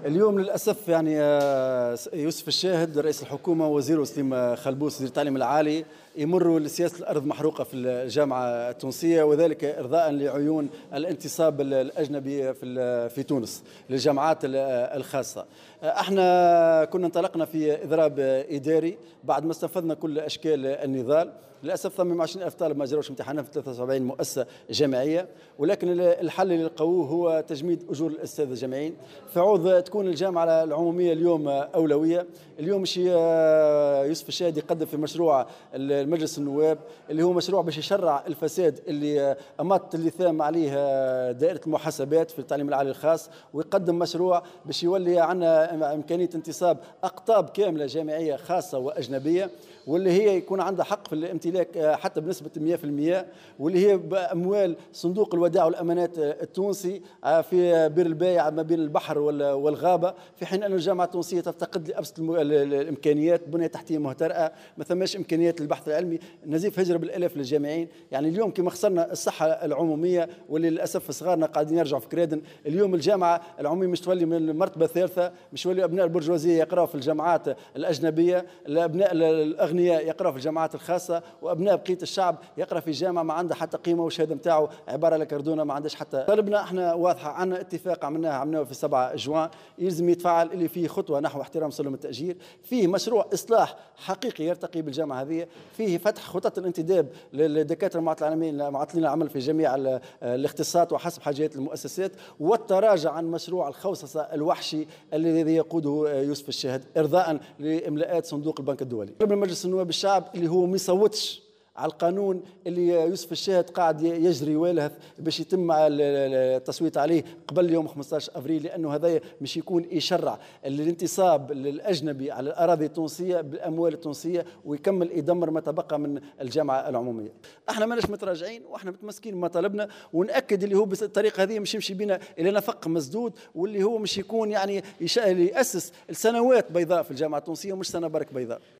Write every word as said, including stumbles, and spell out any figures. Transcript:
اليوم للأسف يعني آه، يوسف الشاهد رئيس الحكومة وزير سليم خلبوس وزير التعليم العالي يمروا لسياسة الأرض محروقة في الجامعة التونسية، وذلك إرضاء لعيون الانتصاب الأجنبي في في تونس للجامعات الخاصة. احنا كنا انطلقنا في إضراب إداري بعد ما استنفذنا كل أشكال النضال. للأسف ثمانية وعشرين ألف طالب ما جراوش امتحانات في ثلاثة وسبعين مؤسسة جامعية، ولكن الحل اللي لقوه هو تجميد أجور الأساتذة الجامعيين في عوض تكون الجامعة العمومية اليوم أولوية. اليوم مش يوسف الشاهد يقدم في مشروع المجلس النواب اللي هو مشروع باش يشرع الفساد اللي أمط اللثام عليه دائرة المحاسبات في التعليم العالي الخاص، ويقدم مشروع باش يولي عندنا إمكانية انتصاب أقطاب كاملة جامعية خاصة وأجنبية، واللي هي يكون عندها حق في الامتلاك حتى بنسبة مئة بالمئة، واللي هي بأموال صندوق الودائع والأمانات التونسي في بير البايع ما بين البحر والغابة، في حين أن الجامعة التونسية تفتقد لأبسط الإمكانيات، بنية تحتية مهترئة، ما ثماش إمكانيات للبحث العلمي، نزيف هجرة بالآلاف للجامعين. يعني اليوم كما خسرنا الصحة العمومية واللي للأسف صغارنا قاعدين يرجعوا في كرادن، اليوم الجامعة العمومية مش تولي من المرتبة الثالثة، مش تولي أبناء البرجوازية يقرأوا في الجامعات الأجنبية، الأبناء الأغنياء يقرأوا في الجامعات الخاصة، وأبناء بقية الشعب يقرأ في جامعة ما عندها حتى قيمة والشهادة نتاعو عبارة لكردونة ما عندهاش حتى. طلبنا احنا واضحة، عندنا اتفاق عملناه عملناه في سبعة جوان يلزم يتفعل، اللي فيه خطوة نحو احترام سلم التأجير، فيه مشروع إصلاح حقيقي يرتقي بالجامعة هذه، فيه فتح خطط الانتداب للدكاترة المعطلين معطلين العمل في جميع الاختصاصات وحسب حاجات المؤسسات، والتراجع عن مشروع الخوصصة الوحشي الذي يقوده يوسف الشاهد إرضاء لإملاءات صندوق البنك الدولي. قبل مجلس النواب الشعب اللي هو ما يصوتش على القانون اللي يوسف الشاهد قاعد يجري ويلهث باش يتم التصويت عليه قبل يوم خمسة عشر أفريل، لأنه هذا مش يكون يشرع الانتصاب الأجنبي على الأراضي التونسية بالأموال التونسية ويكمل يدمر ما تبقى من الجامعة العمومية. احنا ماناش متراجعين واحنا متمسكين بمطالبنا، ونأكد اللي هو بالطريقة هذه مش يمشي بنا إلى نفق مسدود، واللي هو مش يكون يعني يأسس السنوات بيضاء في الجامعة التونسية، مش سنة برك بيضاء.